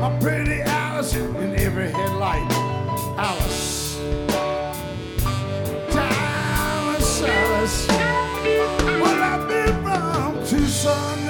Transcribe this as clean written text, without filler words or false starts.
saw pretty Alice in every headlight. Alice, Alice, Alice. Well, I've been from Tucson